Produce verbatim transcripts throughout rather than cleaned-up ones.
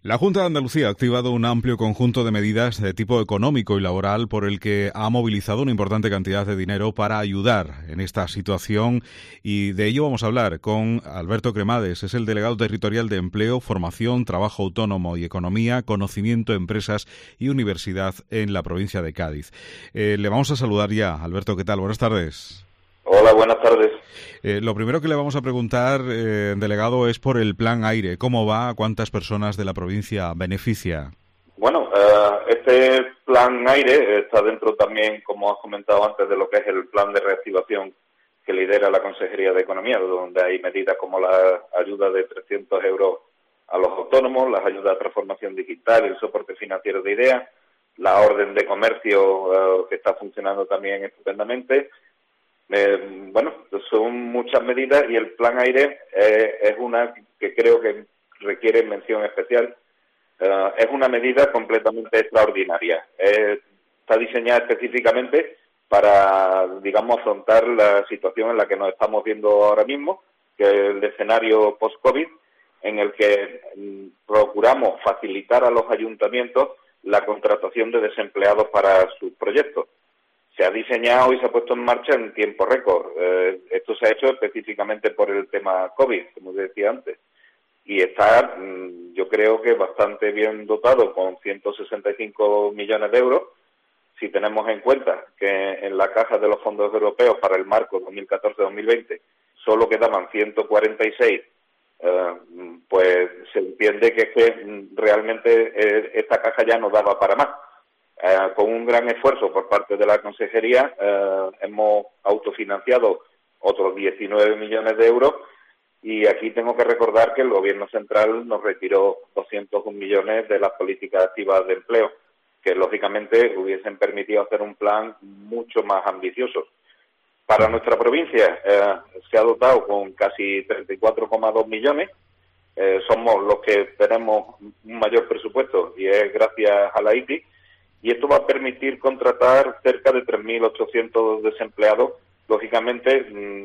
La Junta de Andalucía ha activado un amplio conjunto de medidas de tipo económico y laboral por el que ha movilizado una importante cantidad de dinero para ayudar en esta situación, y de ello vamos a hablar con Alberto Cremades. Es el delegado territorial de Empleo, Formación, Trabajo Autónomo y Economía, Conocimiento, Empresas y Universidad en la provincia de Cádiz. Eh, le vamos a saludar ya. Alberto, ¿qué tal? Buenas tardes. Hola, buenas tardes. Eh, lo primero que le vamos a preguntar, eh, delegado, es por el Plan Aire. ¿Cómo va? ¿Cuántas personas de la provincia beneficia? Bueno, uh, este Plan Aire está dentro también, como has comentado antes, de lo que es el Plan de Reactivación que lidera la Consejería de Economía, donde hay medidas como la ayuda de trescientos euros a los autónomos, las ayudas a transformación digital, el soporte financiero de ideas, la orden de comercio uh, que está funcionando también estupendamente. Eh, bueno, son muchas medidas y el Plan Aire eh, es una que creo que requiere mención especial. Uh, es una medida completamente extraordinaria. Eh, está diseñada específicamente para, digamos, afrontar la situación en la que nos estamos viendo ahora mismo, que es el escenario post-COVID, en el que mm, procuramos facilitar a los ayuntamientos la contratación de desempleados para sus proyectos. Se ha diseñado y se ha puesto en marcha en tiempo récord. Eh, esto se ha hecho específicamente por el tema COVID, como decía antes. Y está, mmm, yo creo que bastante bien dotado, con ciento sesenta y cinco millones de euros, si tenemos en cuenta que en la caja de los fondos europeos para el marco dos mil catorce dos mil veinte solo quedaban ciento cuarenta y seis, eh, pues se entiende que es que realmente eh, esta caja ya no daba para más. Eh, con un gran esfuerzo por parte de la Consejería, eh, hemos autofinanciado otros diecinueve millones de euros, y aquí tengo que recordar que el Gobierno central nos retiró doscientos un millones de las políticas activas de empleo, que lógicamente hubiesen permitido hacer un plan mucho más ambicioso. Para nuestra provincia eh, se ha dotado con casi treinta y cuatro coma dos millones, eh, somos los que tenemos un mayor presupuesto y es gracias a la I T I. Y esto va a permitir contratar cerca de tres mil ochocientos desempleados, lógicamente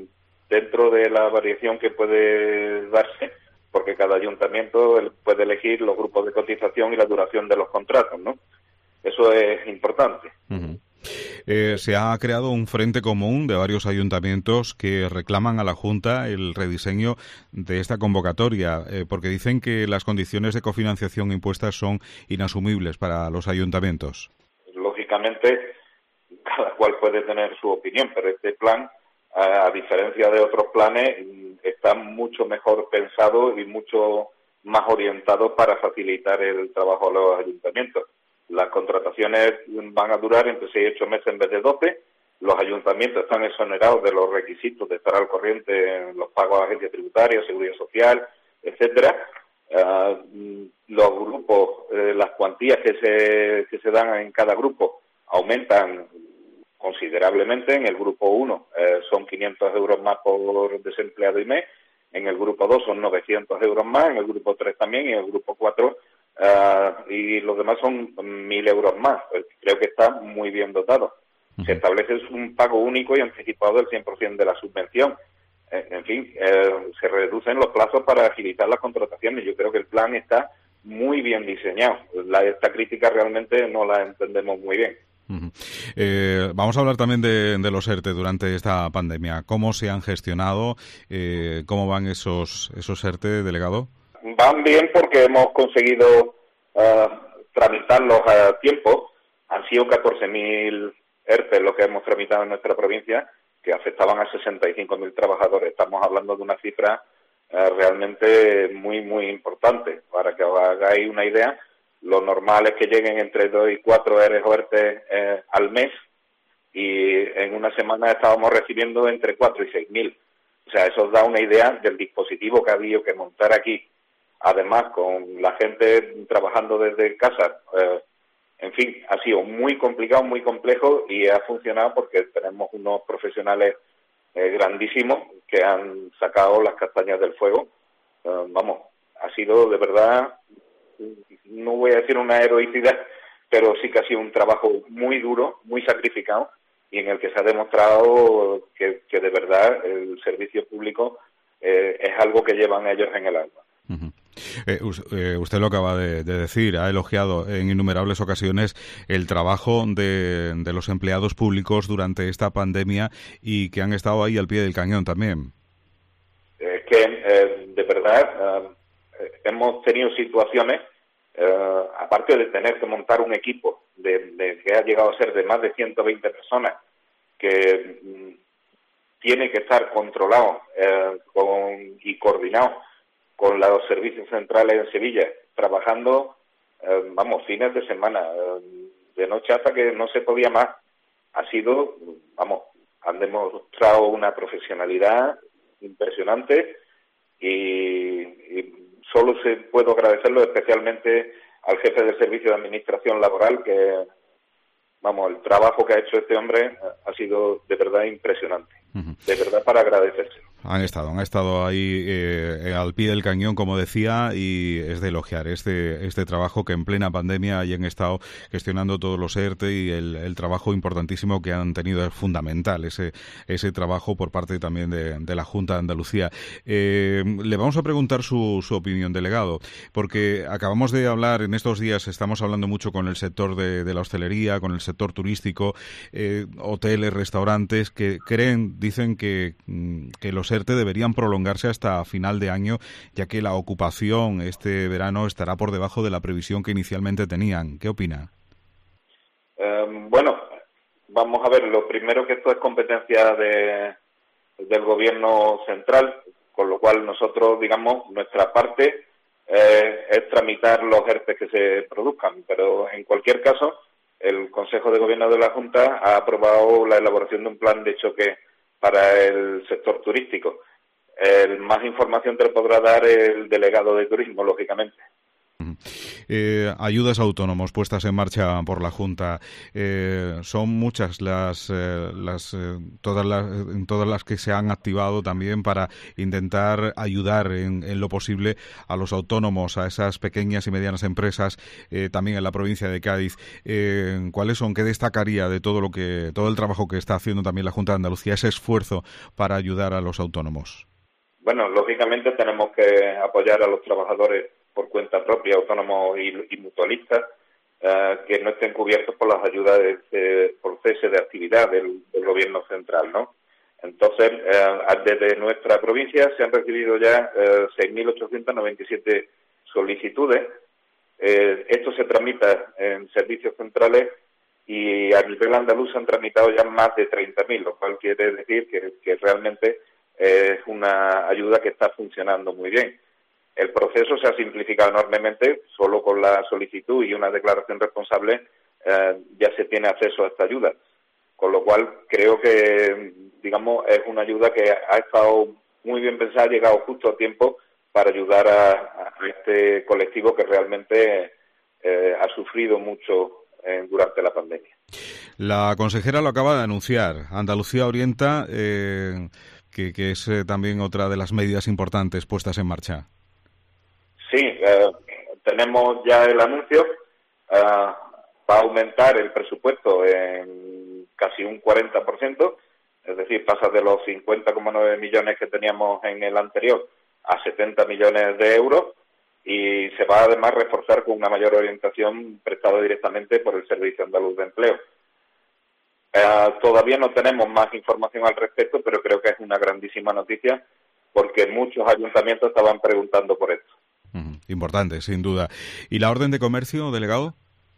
dentro de la variación que puede darse, porque cada ayuntamiento puede elegir los grupos de cotización y la duración de los contratos, ¿no? Eso es importante. Uh-huh. Eh, se ha creado un frente común de varios ayuntamientos que reclaman a la Junta el rediseño de esta convocatoria, eh, porque dicen que las condiciones de cofinanciación impuestas son inasumibles para los ayuntamientos. Lógicamente, cada cual puede tener su opinión, pero este plan, a, a diferencia de otros planes, está mucho mejor pensado y mucho más orientado para facilitar el trabajo a los ayuntamientos. Las contrataciones van a durar entre seis y ocho meses en vez de doce. Los ayuntamientos están exonerados de los requisitos de estar al corriente en los pagos a agencias tributarias, seguridad social, etcétera. Uh, los grupos, eh, las cuantías que se que se dan en cada grupo aumentan considerablemente. En el grupo uno eh, son quinientos euros más por desempleado y mes, en el grupo dos son novecientos euros más, en el grupo tres también, y en el grupo cuatro Uh, y los demás son mil euros más. Creo que está muy bien dotado. Uh-huh. Se establece un pago único y anticipado del cien por ciento de la subvención. Eh, en fin, eh, se reducen los plazos para agilizar las contrataciones. Yo creo que el plan está muy bien diseñado. La, esta crítica realmente no la entendemos muy bien. Uh-huh. Eh, vamos a hablar también de, de los ERTE durante esta pandemia. ¿Cómo se han gestionado? Eh, ¿Cómo van esos, esos ERTE, delegado? Van bien porque hemos conseguido uh, tramitarlos a tiempo. Han sido catorce mil ERTE los que hemos tramitado en nuestra provincia, que afectaban a sesenta y cinco mil trabajadores. Estamos hablando de una cifra uh, realmente muy, muy importante. Para que os hagáis una idea, lo normal es que lleguen entre dos y cuatro ERE o ERTE eh, al mes, y en una semana estábamos recibiendo entre cuatro y seis mil. O sea, eso os da una idea del dispositivo que ha habido que montar aquí. Además, con la gente trabajando desde casa, eh, en fin, ha sido muy complicado, muy complejo, y ha funcionado porque tenemos unos profesionales eh, grandísimos que han sacado las castañas del fuego. Eh, vamos, ha sido de verdad, no voy a decir una heroicidad, pero sí que ha sido un trabajo muy duro, muy sacrificado, y en el que se ha demostrado que, que de verdad el servicio público eh, es algo que llevan ellos en el alma. Uh-huh. Eh, eh, usted lo acaba de, de decir, ha elogiado en innumerables ocasiones el trabajo de, de los empleados públicos durante esta pandemia y que han estado ahí al pie del cañón también. Es que, eh, de verdad, eh, hemos tenido situaciones, eh, aparte de tener que montar un equipo de, de que ha llegado a ser de más de ciento veinte personas, que mm, tiene que estar controlado eh, con, y coordinado con los servicios centrales en Sevilla, trabajando, eh, vamos, fines de semana, eh, de noche hasta que no se podía más. Ha sido, vamos, han demostrado una profesionalidad impresionante y, y solo se puedo agradecerlo especialmente al jefe del Servicio de Administración Laboral, que, vamos, el trabajo que ha hecho este hombre ha sido de verdad impresionante, uh-huh. de verdad para agradecérselo. Han estado, han estado ahí eh, al pie del cañón, como decía, y es de elogiar este este trabajo que en plena pandemia hayan estado gestionando todos los ERTE y el, el trabajo importantísimo que han tenido. Es fundamental ese ese trabajo por parte también de, de la Junta de Andalucía. Eh, le vamos a preguntar su, su opinión, delegado, porque acabamos de hablar en estos días, estamos hablando mucho con el sector de, de la hostelería, con el sector turístico, eh, hoteles, restaurantes, que creen, dicen que, que los ERTE deberían prolongarse hasta final de año, ya que la ocupación este verano estará por debajo de la previsión que inicialmente tenían. ¿Qué opina? Eh, bueno, vamos a ver, lo primero que esto es competencia de, del gobierno central, con lo cual nosotros, digamos, nuestra parte eh, es tramitar los ERTE que se produzcan, pero en cualquier caso, el Consejo de Gobierno de la Junta ha aprobado la elaboración de un plan de choque para el sector turístico. El más información te lo podrá dar el delegado de turismo, lógicamente. Eh, ayudas a autónomos puestas en marcha por la Junta. Eh, son muchas las, eh, las eh, todas las todas las que se han activado también para intentar ayudar en, en lo posible a los autónomos, a esas pequeñas y medianas empresas, eh, también en la provincia de Cádiz. Eh, ¿Cuáles son? ¿Qué destacaría de todo lo que todo el trabajo que está haciendo también la Junta de Andalucía, ese esfuerzo para ayudar a los autónomos? Bueno, lógicamente tenemos que apoyar a los trabajadores por cuenta propia, autónomos y, y mutualistas, eh, que no estén cubiertos por las ayudas de, de, por cese de actividad del, del gobierno central, ¿no? Entonces, eh, desde nuestra provincia se han recibido ya eh, seis mil ochocientas noventa y siete solicitudes. Eh, esto se tramita en servicios centrales y a nivel andaluz se han tramitado ya más de treinta mil, lo cual quiere decir que, que realmente es una ayuda que está funcionando muy bien. El proceso se ha simplificado enormemente, solo con la solicitud y una declaración responsable eh, ya se tiene acceso a esta ayuda, con lo cual creo que, digamos, es una ayuda que ha estado muy bien pensada, ha llegado justo a tiempo para ayudar a, a este colectivo que realmente eh, ha sufrido mucho eh, durante la pandemia. La consejera lo acaba de anunciar, Andalucía Orienta, eh, que, que es eh, también otra de las medidas importantes puestas en marcha. Sí, eh, tenemos ya el anuncio, eh, va a aumentar el presupuesto en casi un cuarenta por ciento, es decir, pasa de los cincuenta coma nueve millones que teníamos en el anterior a setenta millones de euros y se va además a reforzar con una mayor orientación prestada directamente por el Servicio Andaluz de Empleo. Eh, todavía no tenemos más información al respecto, pero creo que es una grandísima noticia porque muchos ayuntamientos estaban preguntando por esto. Importante, sin duda. ¿Y la orden de comercio, delegado?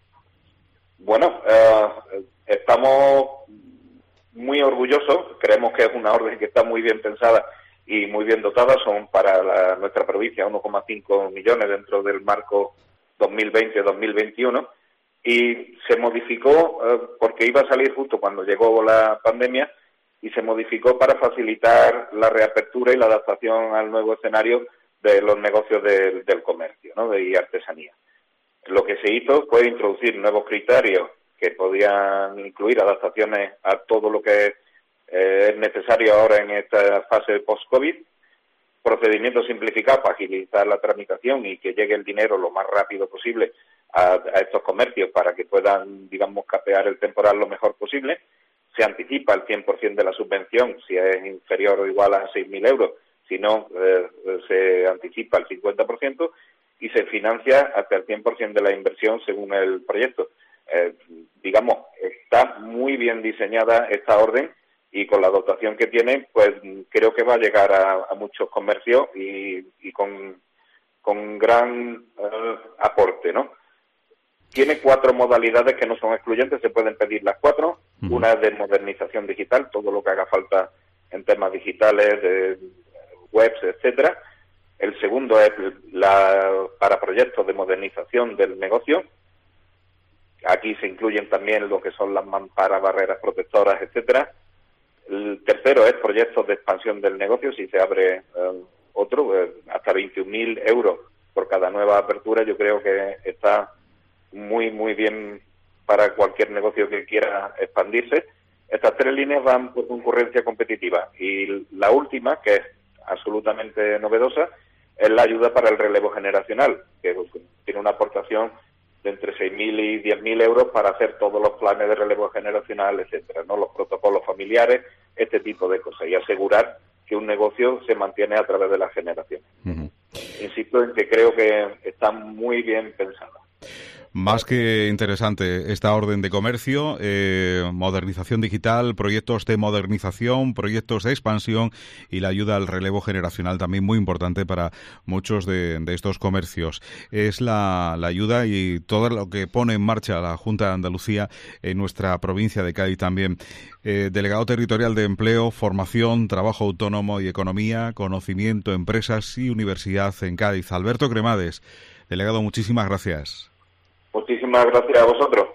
Bueno, eh, estamos muy orgullosos, creemos que es una orden que está muy bien pensada y muy bien dotada, son para la, nuestra provincia uno coma cinco millones dentro del marco dos mil veinte dos mil veintiuno y se modificó eh, porque iba a salir justo cuando llegó la pandemia y se modificó para facilitar la reapertura y la adaptación al nuevo escenario de los negocios de, del comercio, ¿no? De, y artesanía. Lo que se hizo fue introducir nuevos criterios que podían incluir adaptaciones a todo lo que eh, es necesario ahora en esta fase post-COVID, procedimientos simplificados para agilizar la tramitación y que llegue el dinero lo más rápido posible a, a estos comercios para que puedan, digamos, capear el temporal lo mejor posible. Se anticipa el cien por ciento de la subvención, si es inferior o igual a seis mil euros, si no eh, se anticipa el cincuenta por ciento y se financia hasta el cien por ciento de la inversión según el proyecto. Eh, digamos, está muy bien diseñada esta orden y con la dotación que tiene, pues creo que va a llegar a, a muchos comercios y, y con, con gran eh, aporte, ¿no? Tiene cuatro modalidades que no son excluyentes, se pueden pedir las cuatro. Uh-huh. Una es de modernización digital, todo lo que haga falta en temas digitales, de webs, etcétera. El segundo es la para proyectos de modernización del negocio. Aquí se incluyen también lo que son las mamparas, barreras protectoras, etcétera. El tercero es proyectos de expansión del negocio, si se abre eh, otro, eh, hasta veintiún mil euros por cada nueva apertura. Yo creo que está muy, muy bien para cualquier negocio que quiera expandirse. Estas tres líneas van por concurrencia competitiva. Y la última, que es absolutamente novedosa, es la ayuda para el relevo generacional, que pues, tiene una aportación de entre seis mil y diez mil euros para hacer todos los planes de relevo generacional, etcétera, ¿no? Los protocolos familiares, este tipo de cosas, y asegurar que un negocio se mantiene a través de las generaciones. Uh-huh. Insisto en que creo que está muy bien pensada. Más que interesante esta orden de comercio, eh, modernización digital, proyectos de modernización, proyectos de expansión y la ayuda al relevo generacional también muy importante para muchos de, de estos comercios. Es la, la ayuda y todo lo que pone en marcha la Junta de Andalucía en nuestra provincia de Cádiz también. Eh, Delegado Territorial de Empleo, Formación, Trabajo Autónomo y Economía, Conocimiento, Empresas y Universidad en Cádiz. Alberto Cremades, delegado, muchísimas gracias. Muchísimas gracias a vosotros.